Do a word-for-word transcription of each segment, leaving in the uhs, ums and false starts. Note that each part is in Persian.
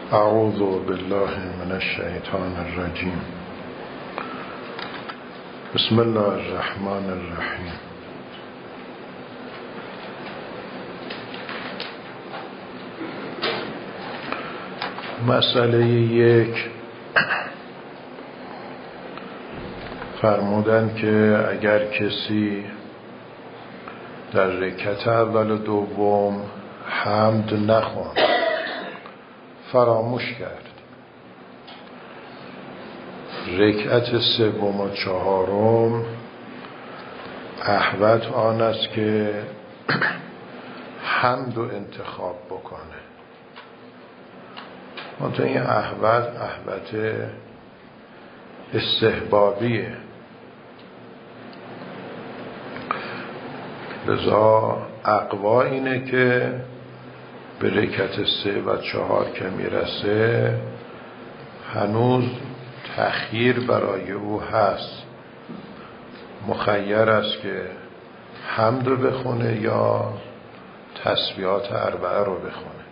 اعوذ بالله من الشیطان الرجیم. بسم الله الرحمن الرحیم. مسئله یک، فرمودن که اگر کسی در رکعت اول و دوم حمد نخواند، فراموش کرد، رکعت سوم و چهارم احوط آن است که حمد رو انتخاب بکنه. منتها این احوط احوط استحبابیه، لذا اقوا اینه که به رکعت سه و چهار که میرسه هنوز تأخیر برای او هست، مخیر است که حمد رو بخونه یا تسبیحات اربعه رو بخونه.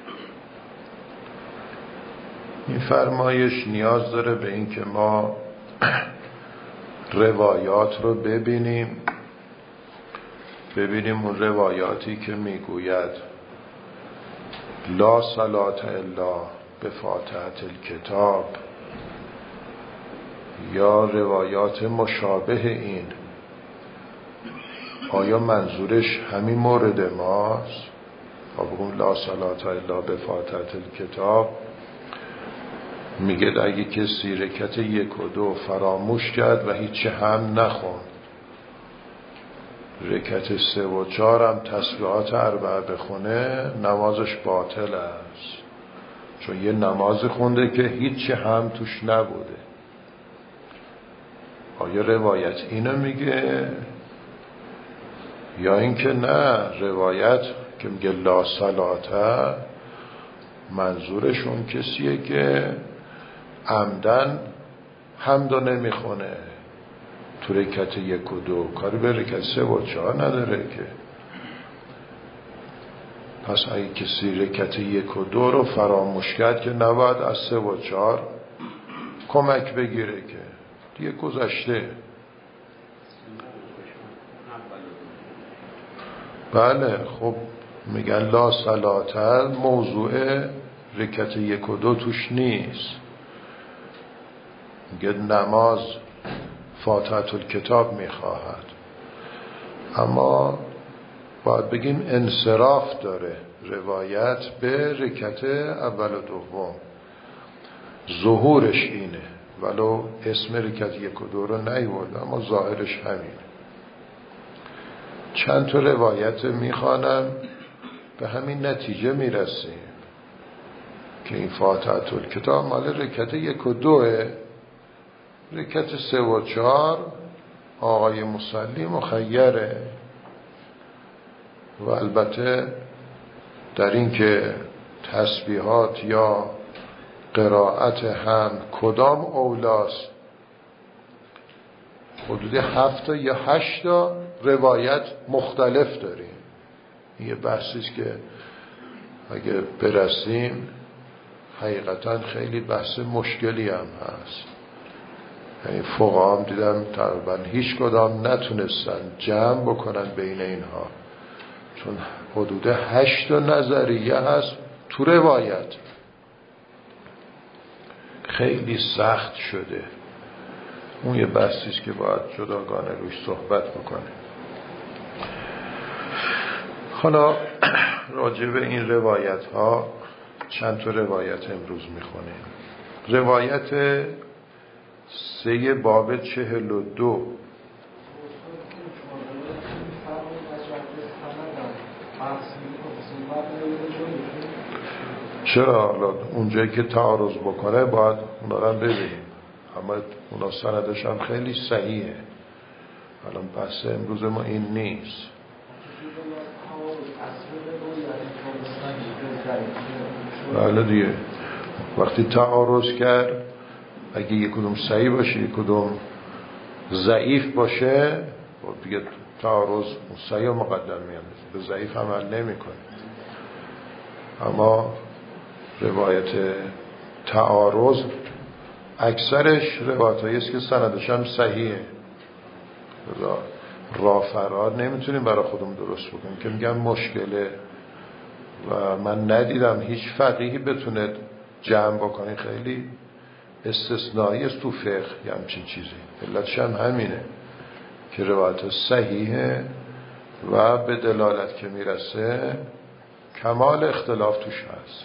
این فرمایش نیاز داره به این که ما روایات رو ببینیم ببینیم اون روایاتی که میگوید لا صلاة الا بفاتحة الکتاب یا روایات مشابه این، آیا منظورش همین مورد ماست؟ و بگم لا صلاة الا بفاتحة الکتاب میگه اگه کسی رکعت یک و دو فراموش کرد و هیچ هم نخوند، رکعت سه و چهار هم تسبیحات اربعه بخونه، نمازش باطل است، چون یه نماز خونده که هیچ هم توش نبوده. آیا روایت اینو میگه یا اینکه نه، روایت که میگه لا صلاة منظورشون کسیه که عمدن حمدو نمیخونه تو رکعت یک و دو، کاری به رکعت سه و چهار نداره که. پس اگه کسی رکعت یک و دو رو فراموش کرد که نباید از سه و چهار کمک بگیره، که دیگه گذشته. بله، خب میگن لا صلاة موضوع رکعت یک و دو توش نیست، میگه نماز فاتحة الکتاب میخواهد، اما باید بگیم انصراف داره روایت به رکعت اول و دوم، ظهورش اینه، ولو اسم رکعت یک و دو رو نیورد اما ظاهرش همینه. چند تا روایت میخوانم به همین نتیجه میرسیم که این فاتحة الکتاب مال رکعت یک و دوه، رکعت سه و چهار آقای مصلی مخیره. و البته در این که تسبیحات یا قرائت هم کدام اولاست، حدود هفت یا هشت روایت مختلف داریم. این یه بحثیست که اگه برسیم حقیقتا خیلی بحث مشکلی هم هست. یعنی فقها هم دیدم تقریبا هیچ کدام نتونستن جمع بکنن بین اینها، چون حدود هشت نظریه هست تو روایت، خیلی سخت شده. اون یه بحثیست که باید جداگانه روش صحبت بکنه. حالا راجع به این روایت ها چند تا روایت امروز میخونیم. روایت سه باب چهل و دو، چرا حالا اونجایی که تعارض بکنه باید اونا رو هم ببینیم، اما اونا سندش هم خیلی صحیحه. الان بحث امروز ما این نیست. بله دیگه، وقتی تعارض کرد اگه یک کدوم صحیح باشه یک کدوم ضعیف باشه، دیگه تعارض صحیح مقدم میاد، به ضعیف عمل نمی کنه. اما روایت تعارض اکثرش روایتایی است که سندش هم صحیحه. راه فرار نمیتونیم برای خودمون درست بکنیم که میگم مشکله و من ندیدم هیچ فقیهی بتونه جمع بکنه. خیلی استثنایی است تو فقه یه همچین چیزی. علتش هم همینه که روایت صحیحه و به دلالت که میرسه کمال اختلاف توش هست.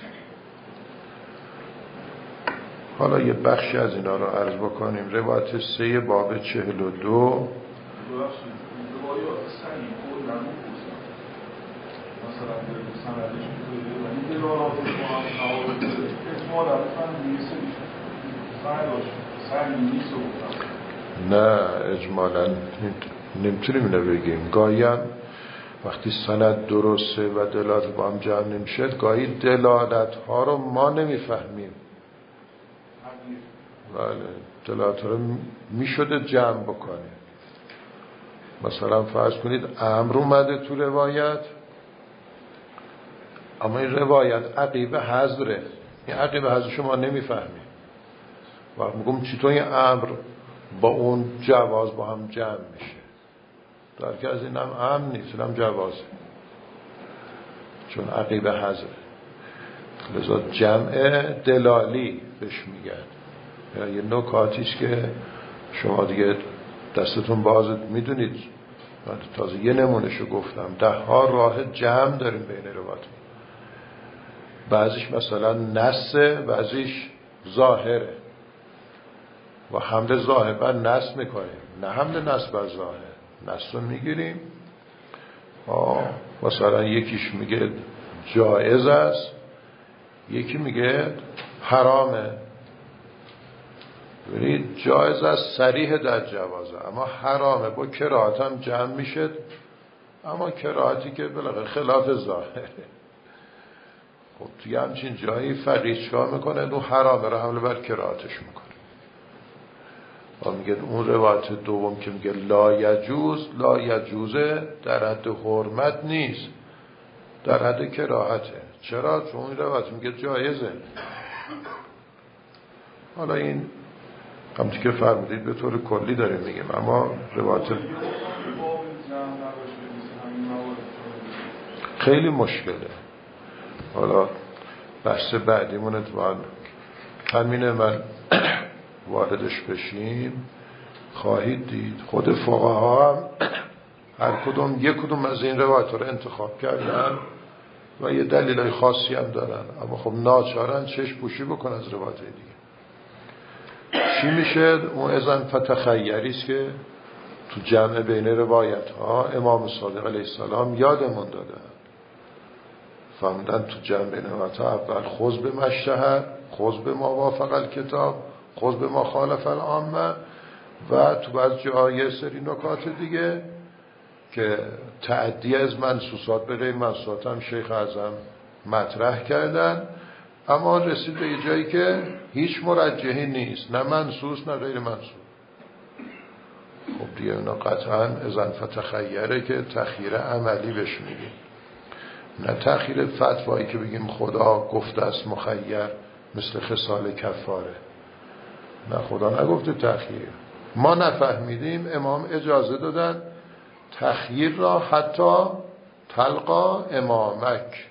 حالا یه بخشی از اینا رو عرض بکنیم. روایت سه باب چهل و دو نه اجمالا نمیتونیم اینو بگیم. گاهی هم وقتی سند درسته و دلالت با هم جمع نمیشه، گاهی دلالت ها رو ما نمیفهمیم. بله دلالت ها رو میشده جمع بکنیم. مثلا فرض کنید امر اومده تو روایت، اما این روایت عقیبه حضره، این عقیبه حضر شما نمیفهمیم و میگم چطور این امر با اون جواز با هم جمع میشه. در که از این هم امر نیست، این هم جوازه چون عقیبه حضره. لذا جمع دلالی بهش میگن. یه نکاتیش که شما دیگه دستتون باز میدونید. من تازه یه نمونهشو گفتم. ده ها راه جمع داریم بین روایات. بعضیش مثلا نسه، بعضیش ظاهره و حمل ظاهر بر نس میکنیم، نه حمل نس بر ظاهر. نس رو میگیریم مثلا یکیش میگه جایز است، یکی میگه حرامه. ببینید جایز است صریح در جوازه، اما حرامه با کراهت هم جمع میشه، اما کراهتی که بالاخره خلاف ظاهره. خب توی همچین جایی فقیه چیکار میکنه؟ اون حرامه رو حمله بر کراهتش میکنه و میگه اون روایت دوم که میگه لا یجوز، لا یجوزه در حد حرمت نیست، در حد کراهته. چرا؟ چون اون روایت میگه جایزه. حالا این همچی که فرمودید به طور کلی داریم میگیم، اما روایت خیلی مشکله. حالا بحث بعدیمون اتفاقا همینه، من واردش بشیم خواهید دید خود فقها هم هر کدوم یک کدوم از این روایت رو انتخاب کردن و یه دلیلای خاصی هم دارن، اما خب ناچارن چشم پوشی بکن از روایت دیگه. چی میشه؟ اون اذن فتخیری است که تو جمع بین روایت ها امام صادق علیه السلام یادمون دادن. فهمدن تو جمع بین روایت ها اول خذ به مشتهر، خذ به ما وافق الکتاب، خذ به ما خالف العامه، و تو بعض جای سری نکات دیگه که تعدی از منصوصات به غیر منصوصات هم شیخ اعظم مطرح کردن، اما رسید به یه جایی که هیچ مرجحی نیست، نه منصوص نه غیر منصوص. خب دیگه اونا قطعا اذن فتخیره که تخییر عملی بهش میگیم، نه تخییر فتوایی که بگیم خدا گفته است مخیر مثل خصال کفاره. نه خدا نگفته تخییر، ما نفهمیدیم، امام اجازه دادن تخییر را حتی تلقا امامک،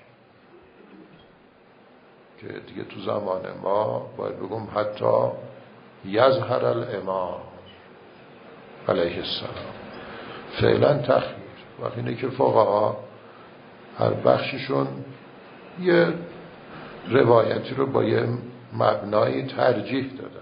که دیگه تو زمان ما باید بگم حتی یظهر الامام علیه السلام. فعلا تخییر وقتی اینه که فقها هر بخششون یه روایتی رو با یه مبنایی ترجیح دادن.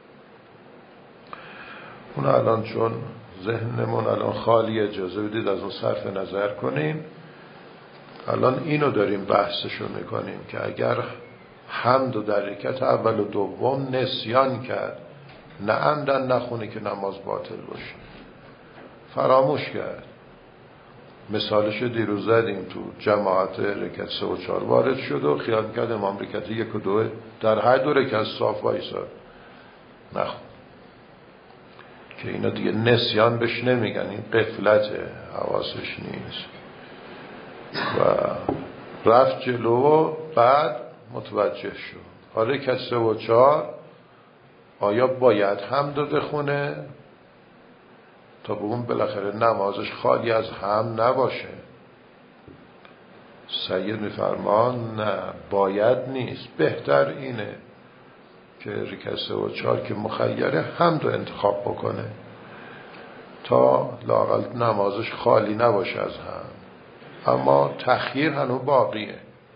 اون الان چون ذهنمون الان خالی، اجازه بدید از اون صرف نظر کنیم. الان اینو داریم بحثشو میکنیم که اگر حمد و در رکعت اول و دوم نسیان کرد، نه عمدن نخونه که نماز باطل باشه، فراموش کرد. مثالش دیروز زدیم، تو جماعت رکعت سه و چهار وارد شد و خیال میکرد امام رکعت یک و دو در هر دو رکعت صاف وایساد، نخون. که اینا دیگه نسیان بهش نمیگن، این غفلته، حواسش نیست و رفت جلو و بعد متوجه شد. حالا که سه و چهار آیا باید حمد رو بخونه تا به اون بالاخره نمازش خالی از حمد نباشه؟ سید میفرمان نه، باید نیست، بهتر اینه که رکعت سه و چهار که مخیره حمد رو انتخاب بکنه تا لااقل نمازش خالی نباشه از حمد، اما تخییر هنوز باقیه.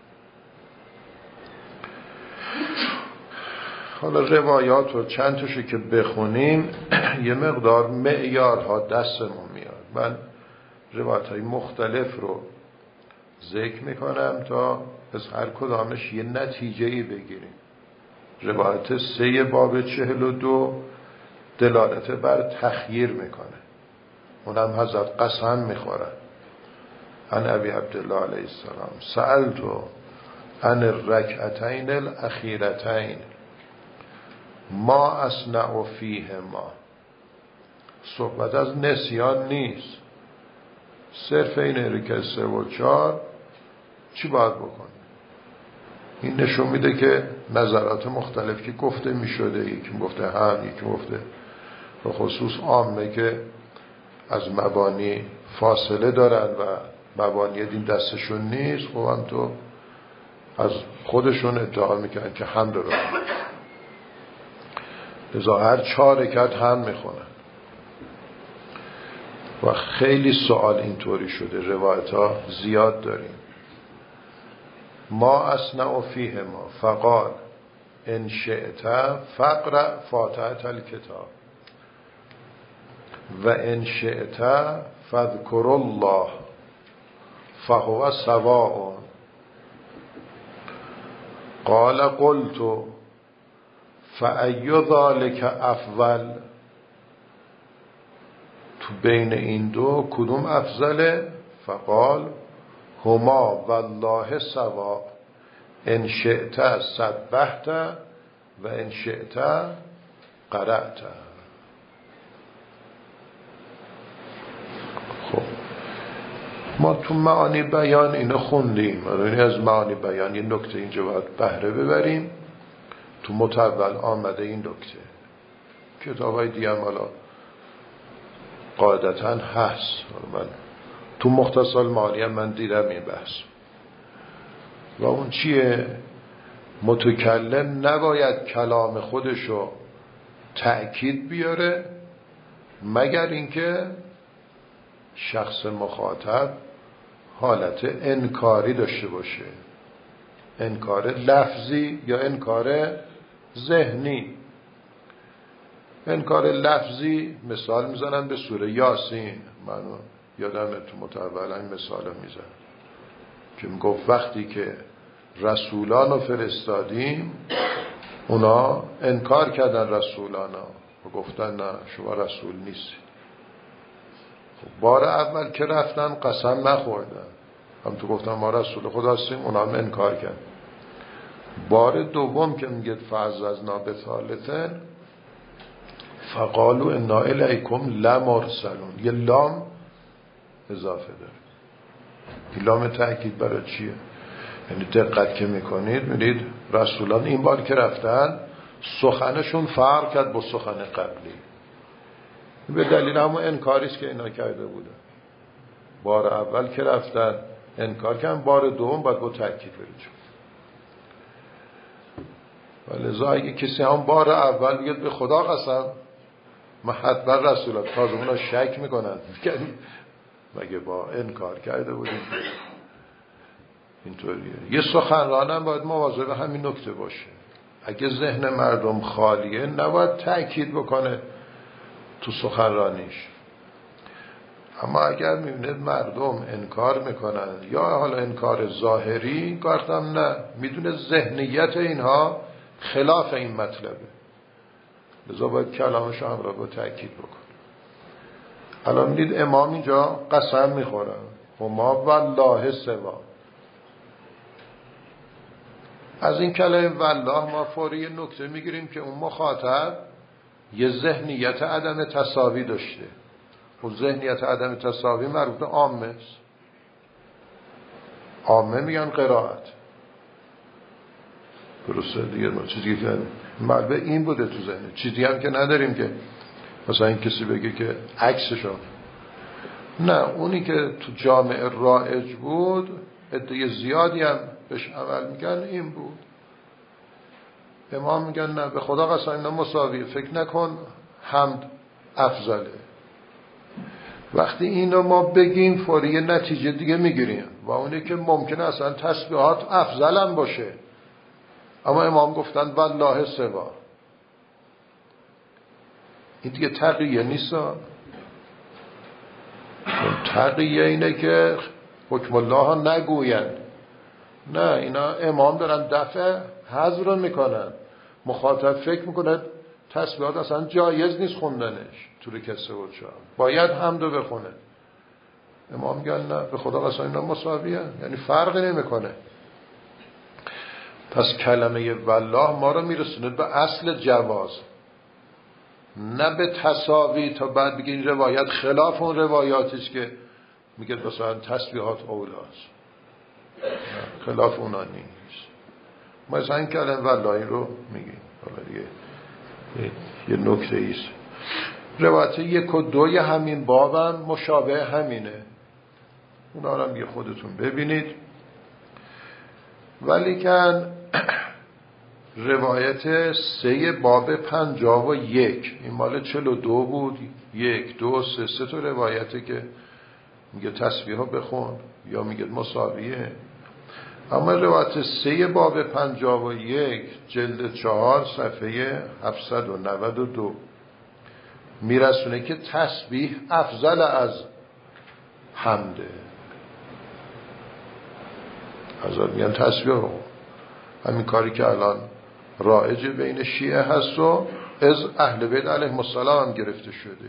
حالا روایات رو چند تاشو که بخونیم یه مقدار معیارها دستمون میاد. من روایت های مختلف رو ذکر میکنم تا از هر کدامش یه نتیجه‌ای بگیریم. روایت سه باب چهل و دو دلالت بر تخییر میکنه، اونم حضرت قسم میخورن. عن ابی عبدالله علیه السلام سألتو عن الرکعتین الاخیرتین ما اصنع فیهما. صحبت از نسیان نیست، صرف این رکعت سه و چهار چی باید بکنه. این نشون میده که نظرات مختلف که گفته میشده، یکی گفته هم، یکی گفته به خصوص عامه که از مبانی فاصله دارن و مبانی دین دستشون نیست، خب هم تو از خودشون ادعا میکنن که حمد رو لذا هر چهار رکعت هم میخونن و خیلی سوال اینطوری شده، روایت ها زیاد داریم. ما اصنع فیه ما فقال ان شئت فقرأ فاتحة الکتاب و ان شئت فاذکر الله فهو سواء. قال قلت فأی ذلک افضل، تو بین این دو کدوم افضله؟ فقال هما والله سواء ان شئت سبحت و ان شئت قرأت. خب ما تو معانی بیان اینو خوندیم، یعنی از معانی بیان یه نکته اینجا باید بهره ببریم. تو متول آمده این نکته، کتابای دیگه هم حالا قاعدتا هست، من تو مختصر معانی هم من دیدم این بحث. و اون چیه؟ متکلم نباید کلام خودشو تأکید بیاره مگر اینکه شخص مخاطب حالت انکاری داشته باشه، انکار لفظی یا انکار ذهنی. انکار لفظی مثال میزنن به سوره یاسین، منو یادم تو متول این مثال میزن که میگفت وقتی که رسولان رو فرستادیم اونا انکار کردن رسولانا و گفتن نه شما رسول نیستی. خب بار اول که رفتن قسم نخوردن، هم تو گفتن ما رسول خدا هستیم، اونا هم انکار کردن. بار دوم که میگه فعززنا بثالثن فقالوا انا الیکم لمرسلون، یه لام اضافه داره. این لام تأکید برای چیه؟ یعنی دقت که میکنید میدید رسولان این بار که رفتن سخنشون فرق کرد با سخن قبلی، به دلیل همون انکاریست که اینا کرده بودن. بار اول که رفتن انکار کردن، بار دوم باید با تأکید برید. ولذا اگه کسی هم بار اول بگید به خدا قسم ما حتما رسولان، تازه اونا شک میکنن مگه با انکار کرده بودیم. اینطوریه. یه سخنرانم باید مواظب همین نکته باشه، اگه ذهن مردم خالیه نباید تأکید بکنه تو سخنرانیش. اما اگر میبینید مردم انکار میکنن یا حالا انکار ظاهری، گفتم نه، میدونه ذهنیت اینها خلاف این مطلبه، لذا باید کلامش هم را با تأکید بکن. الان میدید امام اینجا قسم میخورن هما والله سوا. از این کلمه والله ما فوری یه نکته میگیریم که اون مخاطب یه ذهنیت عدم تساوی داشته. و ذهنیت عدم تساوی مربوط به عامه است. عامه میگن قرائت، درسته دیگه، ما چیزی که ملبه این بوده تو ذهن، چیزی هم که نداریم که مثلا این کسی بگه که عکسشو. نه، اونی که تو جامعه رایج بود، عده زیادی هم بهش عمل میگن، این بود. امام میگن نه، به خدا قسم اینا مساویه، فکر نکن حمد افضله. وقتی اینو ما بگیم فوری یه نتیجه دیگه میگیریم، و اونی که ممکنه اصلا تسبیحات افضل هم باشه، اما امام گفتن والله سوا. این دیگه تقیه نیست. تقیه اینه که حکم الله ها نگوین. نه، اینا امام دارن دفع حظر میکنن. مخاطب فکر میکنه تسبیحات اصلا جایز نیست خوندنش تو رکعت و چهار، باید حمدو بخونه. امام میگن نه، به خدا قسم اینا مساویه، یعنی فرقی نمیکنه. پس کلمه والله ما رو میرسونه به اصل جواز، نه به تساوی تا بعد بگه این روایت خلاف اون روایاتیست که میگه مثلا تسبیحات اولاست. خلاف اونا نیست. ما از این کلمه والله رو میگیم. حالا دیگه یه نکته ایست. روایت یک و دوی همین بابم مشابه همینه، اونا رو هم یه خودتون ببینید. ولیکن روایت سه باب پنجاه و یک، این مال چل و دو بود، یک دو سه سه تا روایته که میگه تسبیح ها بخون یا میگه مساویه. اما روایت سه باب پنجاه و یک جلد چهار صفحه هفتصد و نود و دو میرسونه که تسبیح افضل از حمده. حضرت میگن تسبیح رو، همین کاری که الان رایج بین شیعه هست و از اهل بیت علیهم السلام هم گرفته شده.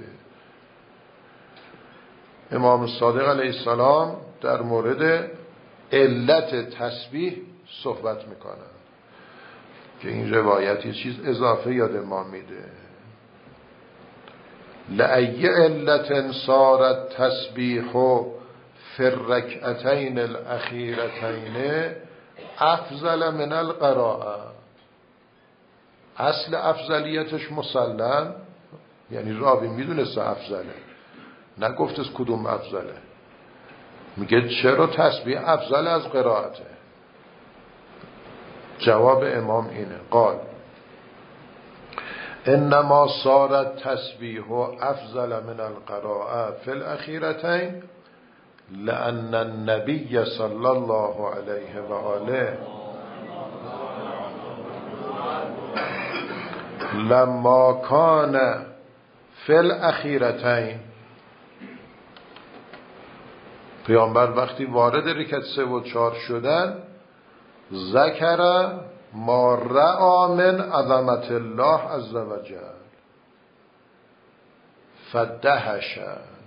امام صادق علیه السلام در مورد علت تسبیح صحبت میکنن که این روایت یه چیز اضافه یاد ما میده. لأی علت صارت تسبیح فی الرکعتین الاخیرتین افضل من القراءه. اصل افضلیتش مسلم، یعنی راوی میدونست افضله، نگفت از کدوم افضله. میگه چرا تسبیح افضل از قرائته؟ جواب امام اینه، قال انما صارت تسبیح افضل من القراءه فی الاخیرتین لأن النبی صلی الله علیه و آله لما کان فی الاخیرتین، پیامبر وقتی وارد رکعت سه و چهار شدن، ذکر ما رأى من عظمت الله عز و جل فدهش.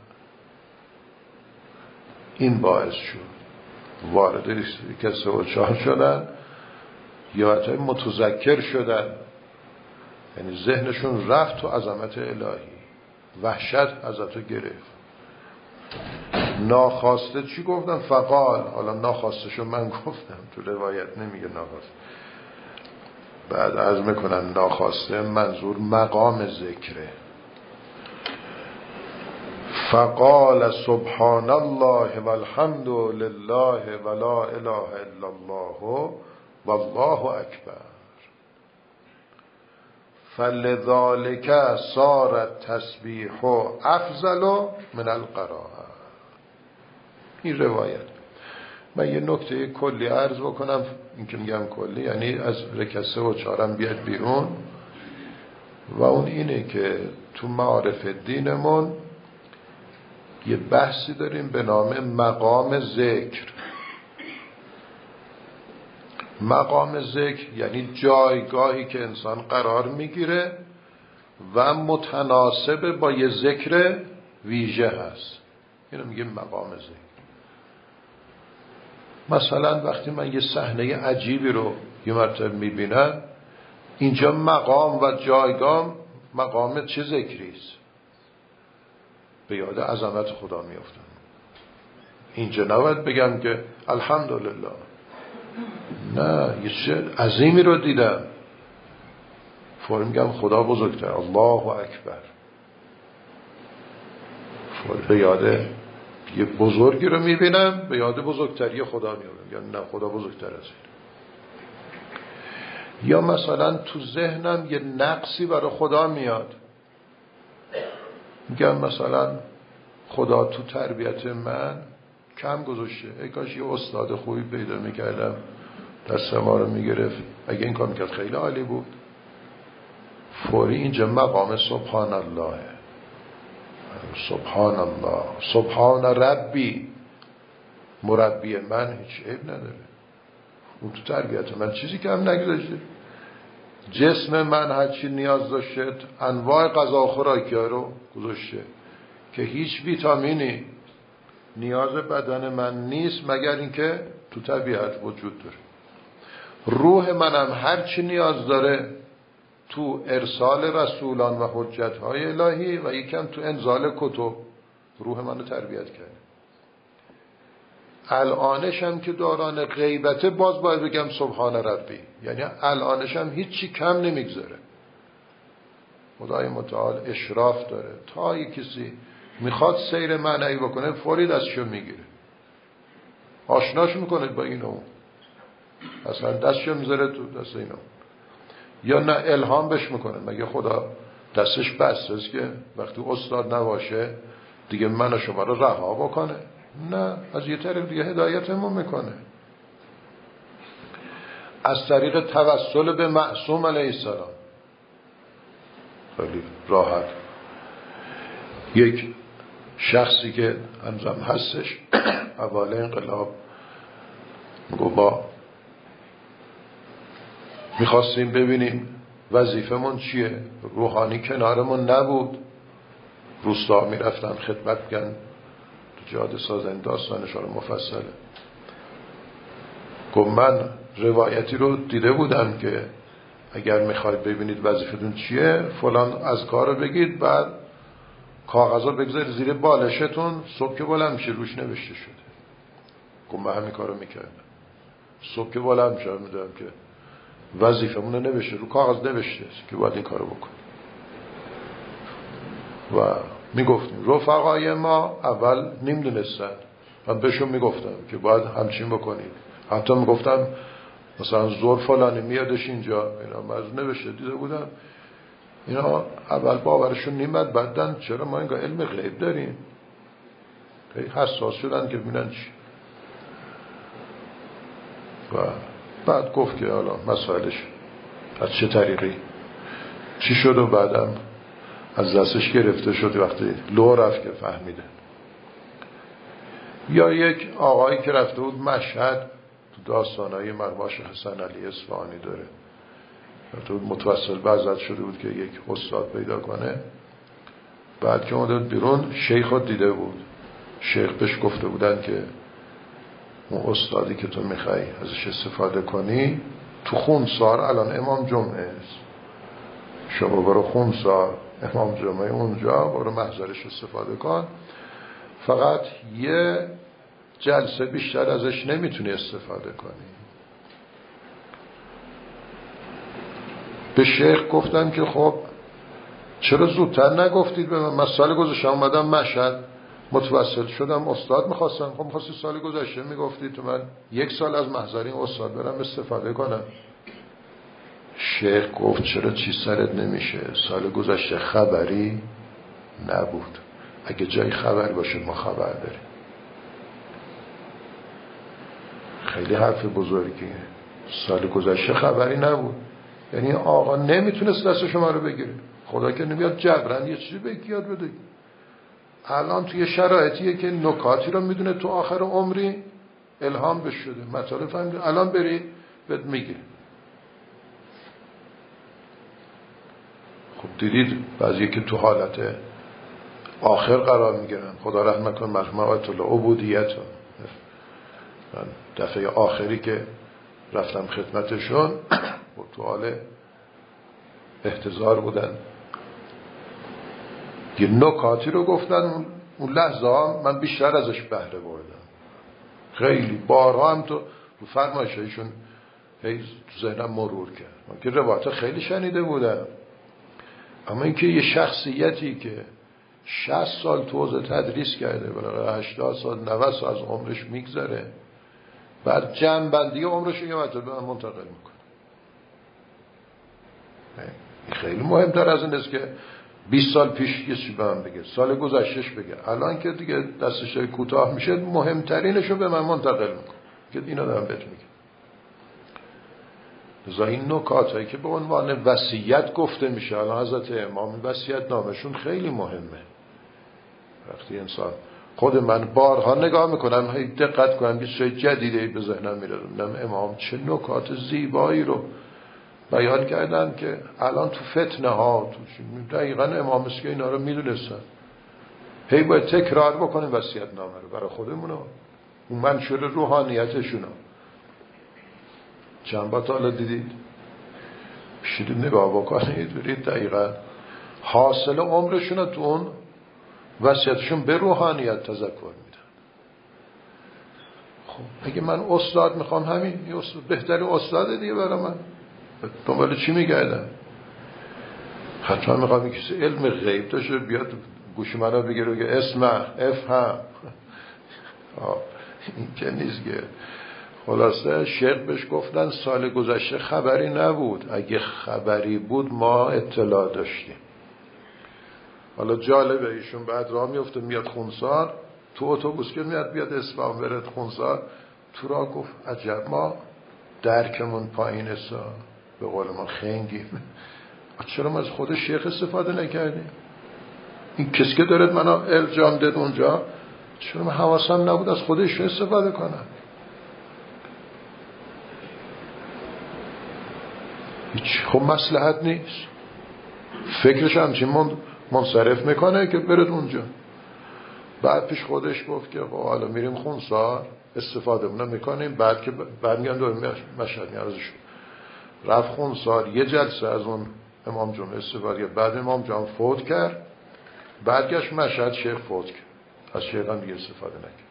این باعث شد وارد رکعت سه و چهار شدن، یا حتی متذکر شدن، یعنی ذهنشون رفت تو عظمت الهی، وحشت ازتو گرفت. ناخواسته چی گفتم؟ فقال. حالا ناخواسته شو من گفتم، تو روایت نمیگه ناخواسته. بعد عرض میکنن ناخواسته منظور مقام ذکره. فقال سبحان الله والحمد لله ولا اله الا الله والله اکبر فلذلك صارت تسبیح افضل من القراءه. این روایت. من یه نکته کلی عرض بکنم، این که میگم کلی یعنی از رکعت سه و چهارم بیاد بیرون، و اون اینه که تو معارف دینمون یه بحثی داریم به نام مقام ذکر. مقام ذکر یعنی جایگاهی که انسان قرار میگیره و متناسب با یه ذکر ویژه هست. اینو میگه مقام ذکر. مثلا وقتی من یه صحنه عجیبی رو یه مرتبه میبینم، اینجا مقام و جایگاه مقام چه ذکریست؟ به یاد عظمت خدا میافتم. اینجا نباید بگم که الحمدلله، نه یه چیز عظیمی رو دیدم. فوری میگم خدا بزرگتر، الله اکبر. فوری به یاد یه بزرگی رو میبینم، به یاد بزرگتری خدا میارم، یا نه خدا بزرگتر از این. یا مثلا تو ذهنم یه نقصی برای خدا میاد، میگم مثلا خدا تو تربیت من کم گذاشته، ای کاش یه استاد خوبی پیدا میکردم دست ما رو میگرفت، اگه این کار میکرد خیلی عالی بود. فوری اینجا مقام سبحان الله، سبحان الله، سبحان ربی، مربی من هیچ عیب نداره، اون تو تربیت من چیزی کم نگذاشته. جسم من هر چی نیاز داشته، انواع غذا خوراکی ها رو گذاشته که هیچ ویتامینی نیاز بدن من نیست مگر اینکه تو طبیعت وجود داره. روح منم هر چی نیاز داره تو ارسال رسولان و حجت های الهی و یکم تو انزال کتب روح منو تربیت کرده. الانش هم که دوران غیبته باز باید بگم سبحان ربی، یعنی الانش هم هیچی کم نمیگذاره. خدای متعال اشراف داره، تا یک کسی میخواد سیر معنوی بکنه فوری دستشو میگیره، آشناش میکنه با اینو، اصلا دستشو میذاره تو دست اینو، یا نه الهام بش میکنه. مگه خدا دستش بسته است که وقتی استاد نباشه دیگه من و شما رو رها بکنه؟ نه، از یه طریق دیگه هدایتمون میکنه، از طریق توسل به معصوم علیه السلام. خیلی راحت. یک شخصی که هنوزم هستش اول انقلاب گو با میخواستیم ببینیم وظیفمون چیه، روحانی کنارمون نبود، روستا میرفتن خدمت کن، تو جاده سازن، داستانش رو مفصله. گفت من روایتی رو دیده بودم که اگر میخواید ببینید وظیفتون چیه فلان از کار رو بگید، بعد کاغذ رو بگذارید زیر بالشتون، صبح که بلند میشه روش نوشته شده. گفت من همین کار رو میکردم، صبح که بلند میشه میدونم که وظیفمون رو نوشته، رو کاغذ نوشته که باید این کار رو بکن. و میگفتیم رفقای ما اول نمیدونستن، من بهشون میگفتم که باید همچین بکنید، حتی میگفتم مثلا زور فلانی میادش اینجا، اینا من نوشته دیده بودم، اینا اول باورشون نیمد، بعدن چرا ما اینگاه علم غیب داریم، خیلی حساس شدن که ببینن چی. و بعد گفت که حالا مسائلش از چه طریقی چی شد و بعدم از دستش گرفته شد وقتی لو رفت که فهمیده. یا یک آقایی که رفته بود مشهد، تو داستانهای مرماش حسن علی اصفهانی داره، رفته بود متوسل بعضت شده بود که یک استاد پیدا کنه، بعد که اومده بیرون شیخ رو دیده بود، شیخ بهش گفته بودن که اون استادی که تو میخوای ازش استفاده کنی تو خونسار الان امام جمعه است، شما برو خونسار امام جمعه اونجا برو محضرش استفاده کن، فقط یه جلسه بیشتر ازش نمیتونی استفاده کنی. به شیخ گفتم که خب چرا زودتر نگفتید به من؟ من سال گذشته اومدم مشهد متوسل شدم استاد میخواستم، خب میخواستی سال گذشته میگفتید تو من یک سال از محضر این استاد برم استفاده کنم. شیخ گفت چرا چی سرت نمیشه، سال گذشته خبری نبود، اگه جای خبر باشه ما خبر داریم. خیلی حرف بزرگیه، سال گذشته خبری نبود، یعنی آقا نمیتونست دست شما رو بگیره، خدا که نمیاد جبران یه چیزی بگی یاد بده. الان توی شرایطیه که نکاتی رو میدونه تو آخر عمری الهام بش شده، مطالب فهمیده، الان بری بهت میگه. خب دیدید بعضی که تو حالت آخر قرار میگیرن، خدا رحمت کن مرحوم آیت الله عبودیت. من دفعه آخری که رفتم خدمتشون تو حال احتضار بودن، یه نکاتی رو گفتن، اون لحظه ها من بیشتر ازش بهره بردم، خیلی بارها هم تو فرمایشایشون هی تو ذهنم مرور کرد. من که روایت خیلی شنیده بودم، اما اینکه یه شخصیتی که شصت سال تو حوزه تدریس کرده، بالاخره هشتاد سال نود سال از عمرش میگذره، بعد جمع بندی عمرش یه مرتبه به من منتقل میکنه. این خیلی مهمتر از این است که بیست سال پیش یه چی به من بگه، سال گذشتهش بگه. الان که دیگه دستش کوتاه میشه، مهمترینشو به من منتقل میکنه که اینا دارم بهت میگم. لذا این نکات هایی که به عنوان وصیت گفته میشه، الان حضرت امام وصیت نامشون خیلی مهمه. وقتی انسان، خود من بارها نگاه میکنم، هی دقت کنم یه چیز جدیدی به ذهنم میاد، میگم امام چه نکات زیبایی رو بیان کردن که الان تو فتنه ها تو دقیقاً امام است که اینا رو میدونستن. هی باید تکرار بکنیم وصیت نامه رو برای خودمون، اون منشور روحانیتشون. چند بار تا حالا دیدید؟ بشید نگاه بکنید، برید دقیقاً حاصل عمرشون رو تو اون وصیتشون به روحانیت تذکر میدن. خب اگه من استاد میخوام، همین یه استاد بهترین استاد دیگه برای من، دنبال چی میگردم؟ حتما میخوام این کسی علم غیب داشته بیاد گوش من رو بگیره که اسمع افهم. این که نیست که. خلاصه شیخ بهش گفتن سال گذشته خبری نبود، اگه خبری بود ما اطلاع داشتیم. حالا جالبه، ایشون بعد راه میفته میاد خونسار، تو اتوبوس که میاد بیاد اصفهان برد خونسار، تو راه گفت عجب ما درکمون پایین است، به قول ما خنگیم، چرا ما از خود شیخ استفاده نکردیم؟ این کسی که دارد منو الجام داد اونجا، چرا من حواسم نبود از خودش استفاده کنم؟ هیچ. خب مصلحت نیست، فکرش همچین منصرف میکنه که برد اونجا. بعد پیش خودش گفت که حالا میریم خونسار استفاده مونم میکنیم، بعد که برمیگن دور مشهد میارزش رفت خونسار، یه جلسه از اون امام جمعه استفاده. بعد امام جمعه فوت کرد، بعدگشت مشهد، شیخ فوت کرد، از شیخ هم دیگه استفاده نکرد.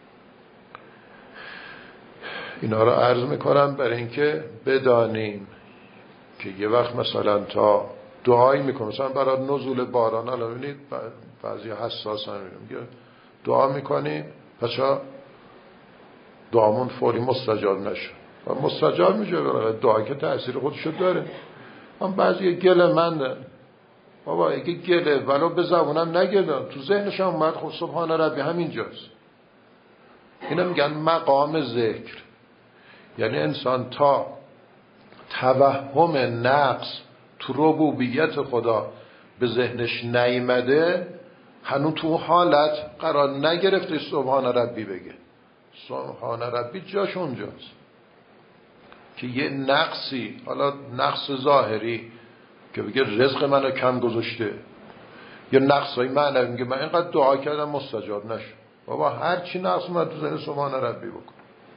اینا رو عرض میکنم برای اینکه بدانیم که یه وقت مثلا تا دعایی میکنم، مثلا برای نزول باران، الان ببینید بعضی حساسن، میگه دعا میکنیم بچه‌ها دعامون فوری مستجاب نشه، و مستجاب میشه، برای دعایی که تأثیر خودشو داره. من بعضی گله مندن، بابا اگه گله ولو به زبونم نگلن، تو ذهنش هم اومد، خب سبحان ربی همینجاست. اینا میگن مقام ذکر، یعنی انسان تا توهم نقص تو ربوبیت خدا به ذهنش نیامده، هنوز تو حالت قرار نگرفته سبحان ربی بگه. سبحان ربی جاش اونجاست که یه نقصی، حالا نقص ظاهری که بگه رزق منو کم گذاشته، یا نقصای معنوی میگه من اینقدر دعا کردم مستجاب نشد. بابا هر چی نقص من تو ذهن سبحان ربی بکن.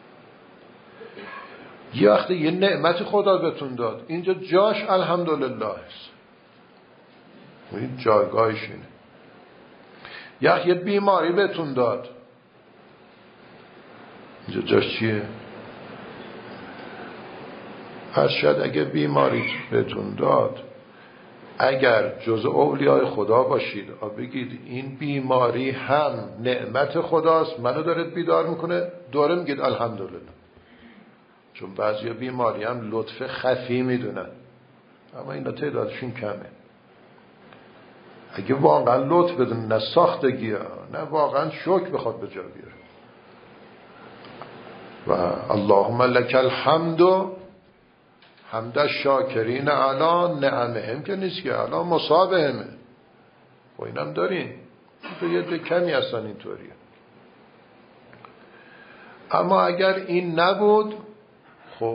یه وقتی یه نعمت خدا بهتون داد، اینجا جاش الحمدلله است، این جایگاهش اینه. یه یه بیماری بهتون داد، اینجا جاش چیه؟ پس شاید اگه بیماری بهتون داد، اگر جز اولیاء خدا باشید و بگید این بیماری هم نعمت خداست، منو داره بیدار میکنه، دوره میگید الحمدلله. چون بعضی بیماری هم لطف خفی میدونن، اما اینا تعدادشون کمه. اگه واقعا لطف بدون، نه ساختگی ها، نه واقعا شکر بخواد به جا بیاره، و اللهم لک الحمد حمد الشاکرین علی نعمهم، که نیست که علی مصابهم، و اینم دارین، تو یه ده کمی هستن اینطوریه. اما اگر این نبود، خب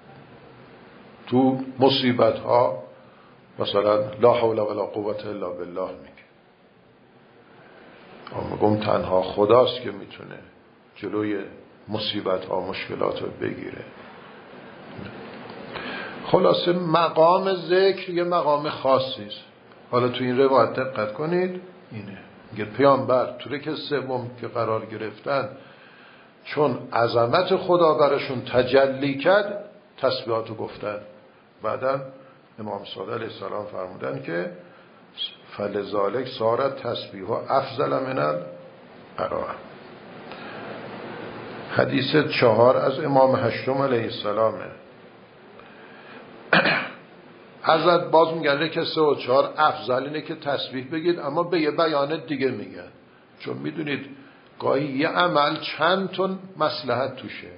تو مصیبت ها مثلا لا حول ولا قوت الا بالله میگه، اما گم تنها خداست که میتونه جلوی مصیبت ها مشکلات رو بگیره. خلاصه مقام ذکر یه مقام خاصی است. حالا تو این روایت دقت کنید، اینه میگه پیامبر تو رکعت سوم که قرار گرفتن، چون عظمت خدا براشون تجلی کرد، تسبیحاتو گفتن. بعدا امام صادق علیه السلام فرمودن که فلذالک صارت تسبیح افضل من القراءه. حدیث چهار از امام هشتم علیه السلامه. حضرت باز میگن که سه و چهار افضل اینه که تسبیح بگید، اما به یه بیان دیگه میگن، چون میدونید گاهی یه عمل چند تا مصلحت توشه.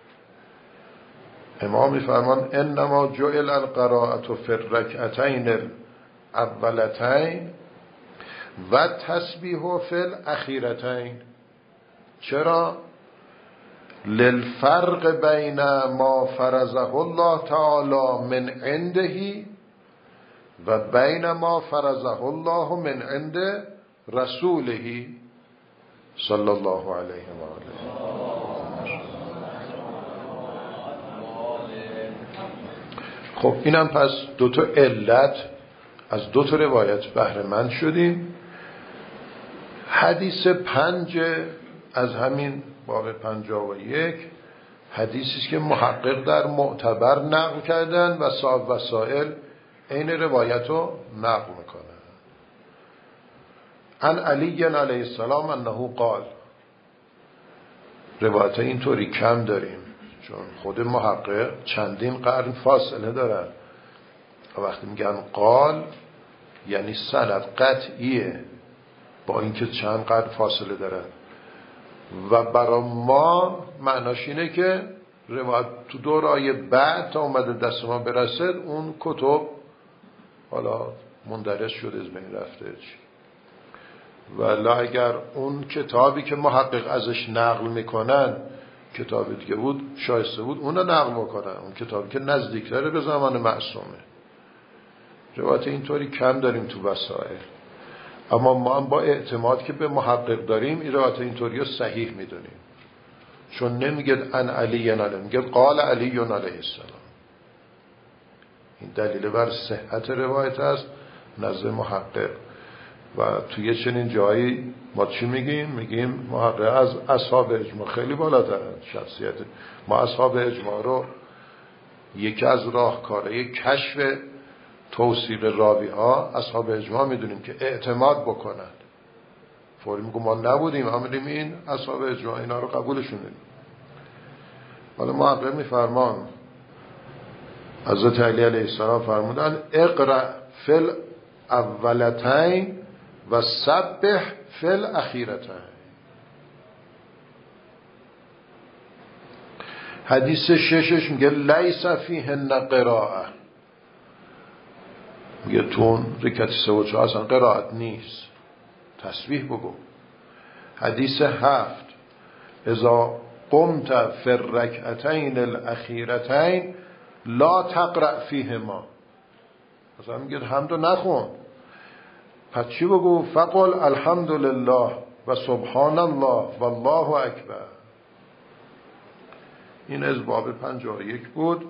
امام میفرمان انما جعل القراءة فی الرکعتین الاولتین و تسبیح فی الاخیرتین. چرا؟ للفرق بین ما فرضه الله تعالی من عنده و بین ما فرضه الله من عند رسوله صلی الله علیه و آله. خب اینم پس دو تا علت از دو تا روایت بهره مند شدیم. حدیث پنج از همین باب پنجاه و یک حدیثی است که محقق در معتبر نقل کردن و صاحب وسائل این روایت رو نقل میکنن. عن علی علیه السلام انه قال. روایت اینطوری کم داریم چون خود محقق چندین قرن فاصله دارن و وقتی میگن قال یعنی سند قطعیه با اینکه چند قرن فاصله دارن و برای ما معناش اینه که روایت تو دورای بعد تا اومده دست ما برسد اون کتب حالا مندرس شده از بین رفته چی. ولی اگر اون کتابی که محقق ازش نقل میکنن کتاب دیگه بود شایسته بود اون رو نقل میکنن، اون کتابی که نزدیکتره به زمان معصومه. روایت اینطوری کم داریم تو وسائل، اما ما هم با اعتماد که به محقق داریم این روایت اینطوری رو صحیح میدونیم، چون نمیگه ان علی ناله، میگه قال علی علیه السلام. این دلیل بر صحت روایت است نزد محقق. و توی چنین جایی ما چی میگیم؟ میگیم محقق از اصحاب اجماع خیلی بالاتر شخصیت. ما اصحاب اجماع رو یکی از راهکارهای کشف توصیق راوی ها اصحاب اجماع میدونیم که اعتماد بکنن. فوری میگم ما نبودیم عملیم این اصحاب اجماع اینا رو قبولشون داریم. حالا محقق میفرمان حضرت علی علیه السلام فرمودن اقرأ فی الاولتین و سبح فی الاخیرتین. حدیث ششش میگه لیس فیهن قراءه، میگه تون رکعت سه و چهار اصلا قرائت نیست، تسبیح بگو. حدیث هفت اذا قمت فی الرکعتین الاخیرتین لا تقرأ فیهما، مثلا میگه حمدو نخون، پس چی بگو؟ فقل الحمدلله و سبحان الله و الله اکبر. این از باب پنجاه و یک بود.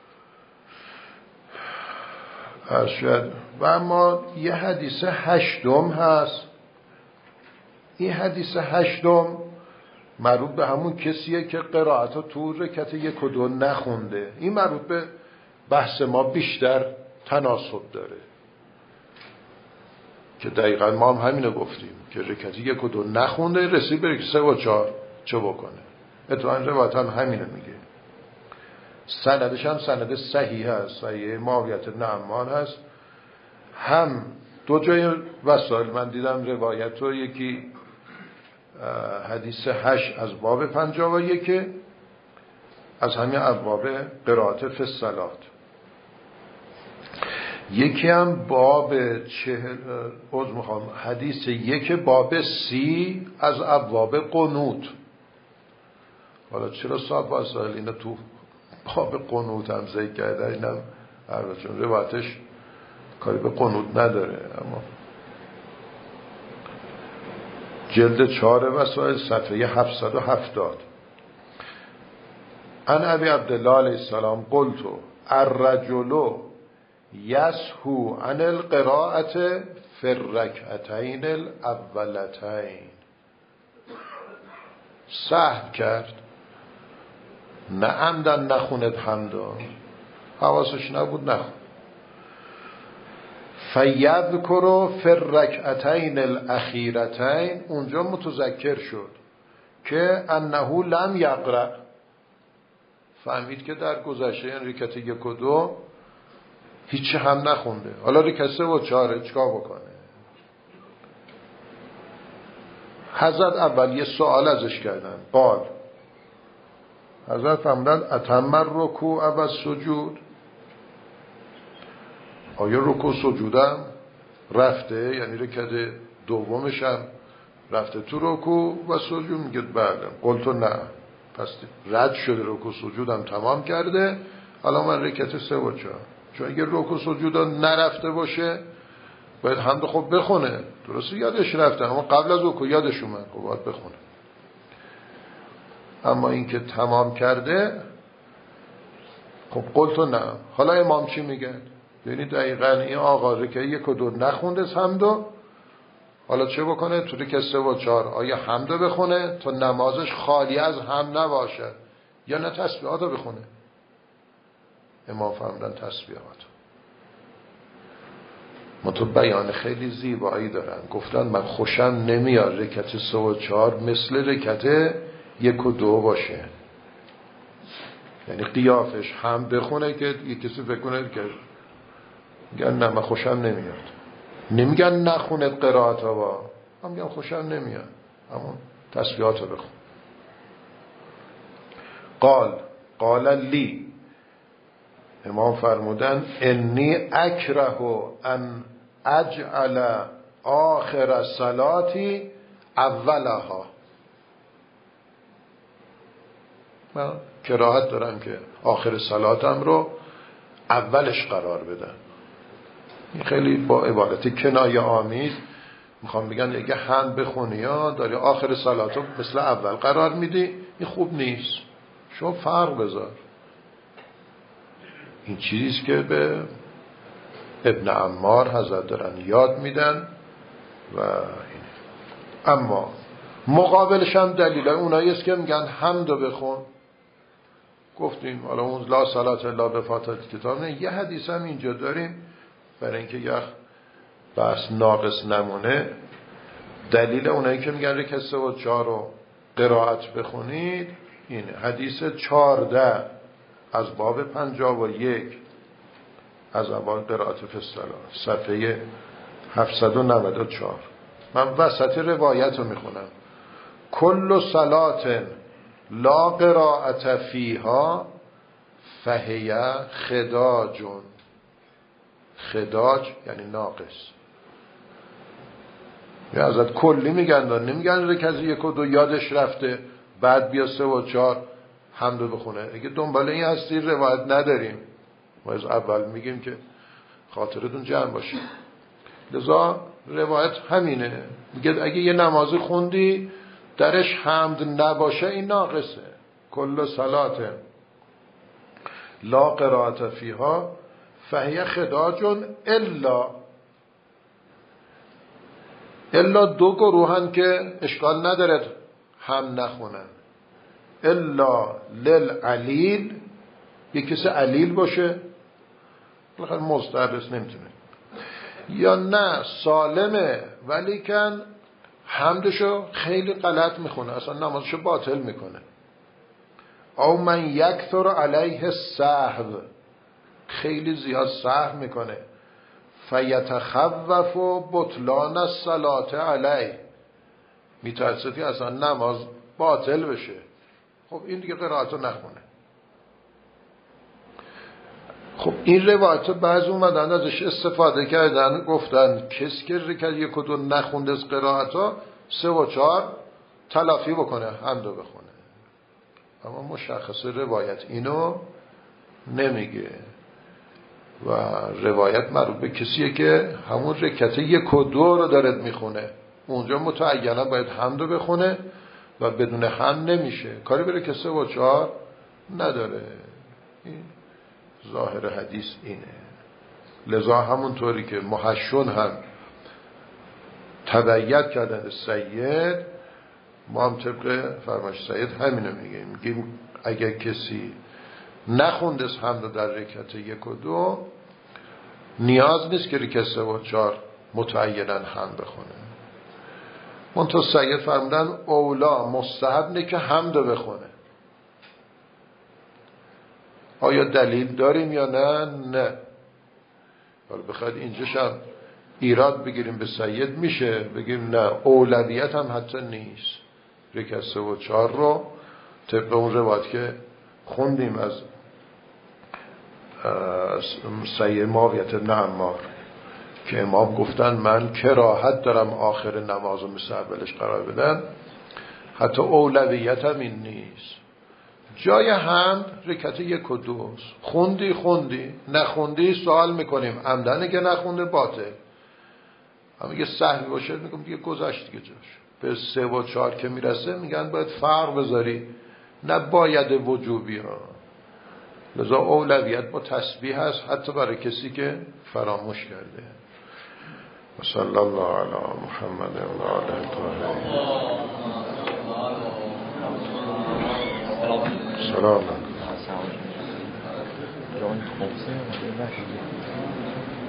ارشد. و اما یه حدیث هشتم هست. این حدیث هشتم مربوط به همون کسیه که قرائت تو رکعت یک و دو نخونده. این مربوط به بحث ما بیشتر تناسب داره که دقیقا ما هم همینو گفتیم که رکعت یک و دو نخونده رسید به سه و چهار چه بکنه. اتفاقا روایت هم همینو میگه. سندش هم سند صحیح هست، صحیح معاویت نعمان هست. هم دو جای وسائل من دیدم روایت رو، یکی حدیث هشت از باب پنجاه و یک از همین ابواب قرائت فی الصلات، یکی هم باب چهل عذر میخوام حدیث یک باب سی از ابواب قنوت. حالا چرا صاحب وسائل اینا تو باب قنوت هم ذکر کرده؟ اینم عرض چون روایتش کاری به قنوت نداره. اما جلد چهار وسائل صفحه هفتصد و هفتاد عن ابی عبدالله علیه السلام قلت الرجل یسهو عن القراءة فی الرکعتین الاولتین. سهو کرد، نه عمدن نخوند حمدا، حواسش نبود نخون. فیذکر فی الرکعتین الاخیرتین، اونجا متذکر شد که انه لم یقرأ، فهمید که در گذشته این رکعت یک و دو هیچی هم نخونده، حالا رکعت سه و چهار چیکار بکنه؟ حضرت اول یه سوال ازش کردن، قال حضرت فرمودن اتم الرکوع و السجود، آیا رکوع سجودم رفته؟ یعنی رکعت دومش هم رفته تو رکوع و سجود؟ میگه بله. قلت نه، پس رد شده، رکوع سجودم تمام کرده، حالا من رکعت سه و چهار. چون اگه رکوع سجودم نرفته باشه باید حمد خب بخونه، درسته یادش رفته اما قبل از رکوع یادش اومد، خب باید بخونه. اما این که تمام کرده، خب قلت نه. حالا امام چی میگه؟ یعنی دقیقاً این آقا رکعت یک و دو نخونده حمدو، حالا چه بکنه؟ تو رکعت سه و چهار آیا حمدو بخونه تا نمازش خالی از حمد نباشد یا نه تسبیحاتو بخونه؟ امام فرمودن تسبیحاتو. ما تو بیان خیلی زیبایی دارن، گفتن من خوشم نمیاد رکعت سه و چهار مثل رکعت یک و دو باشه، یعنی قیافش هم بخونه که یک کسی بکنه که میگن نه من خوشم نمیاد، نمیگن نخونه قرائت ها، من میگم خوشم نمیاد، همون تسبیحات رو بخون. قال قال لی، امام فرمودن انی اکره ان اجعل آخر صلاتی اولها، من کراهت دارم که آخر صلاتم رو اولش قرار بدم. این خیلی با عبارت کنایه آمیز میخوام بگن اگه حمد بخونی یا داری آخر صلاتو مثل اول قرار میدی، این خوب نیست، شما فرق بذار. این چیزیست که به ابن عمار حضرت دارن یاد میدن و این. اما مقابلش هم دلیل اونایی است که میگن حمدو بخون. گفتیم حالا اون لا صلات الا بفاتحه کتاب، نه یه حدیث هم اینجا داریم برای اینکه یه بحث ناقص نمونه. دلیل اونایی که میگن رکعت سه و چهار رو قرائت بخونید این حدیث چهارده از باب پنجاه و یک از ابواب قرائت فی الصلاة صفحه هفتصد و نود و چهار. من وسط روایت رو میخونم. کل صلات لا قرائت فیها فهی خداجون. خداج یعنی ناقص. یا حضرت کلی میگن دار، نمیگن رکعت یک و دو یادش رفته بعد بیا سه و چهار حمدو بخونه. اگه دنبال این هستی روایت نداریم، ما از اول میگیم که خاطرتون جمع باشه. لذا روایت همینه، میگه اگه یه نمازی خوندی درش حمد نباشه این ناقصه. کل صلات لا قرائت فیها فهی خداجون الا الا دو گروهن که اشکال نداره هم نخونن. الا للعلیل، یک کسی علیل باشه بخیر مستحبس نمیتونه، یا نه سالمه ولیکن حمدشو خیلی غلط میخونه اصلا نمازشو باطل میکنه. او من یکثر علیه السهو، خیلی زیاد سهو میکنه. فیتخوف بطلان الصلاة علیه، میترسه که اصلا نماز باطل بشه. خب این دیگه قرائتو نخونه. خب این روایت بعضی اومدن ازش استفاده کردن، گفتن کسی که رکعت یک و دو نخونده از قرائتا سه و چهار تلافی بکنه حمدو بخونه. اما مشخص روایت اینو نمیگه و روایت مربوط به کسیه که همون رکعت یک و دو رو داره میخونه، اونجا متعینا باید حمدو بخونه و بدون حمد نمیشه، کاری بره که سه و چهار نداره. این ظاهر حدیث اینه. لذا همونطوری که محشون هم تبعیت کردن سید، ما هم طبق فرمایش سید همینو میگیم. میگیم اگر کسی نخونده حمد در رکعت یک و دو، نیاز نیست که رکعت سه و چهار متعینا حمد بخونه. منتها سید فرمودن اولا مستحب نه که حمد بخونه. آیا دلیل داریم یا نه؟ نه. حالا بخواید اینجاش هم ایراد بگیریم به سید میشه، بگیم نه اولویت هم حتی نیست. رکعت سه و چهار رو طبق اون روایت که خوندیم از سید معاویه بن عمار که امام گفتن من کراهت دارم آخر نماز و مثل اولش قرار بدن، حتی اولویت هم این نیست. جای حمد رکعت یک و دوست، خوندی خوندی نخوندی سوال میکنیم، عمدنه که نخونده باطل. اما اگه سهوی باشه میگم دیگه گذشت دیگه جاش. به سه و چهار که میرسه میگن باید فرق بذاری، نه باید وجوبی ها. لذا اولویت با تسبیح هست حتی برای کسی که فراموش کرده. صلی الله علی محمد و آله الطاهرین. سلام.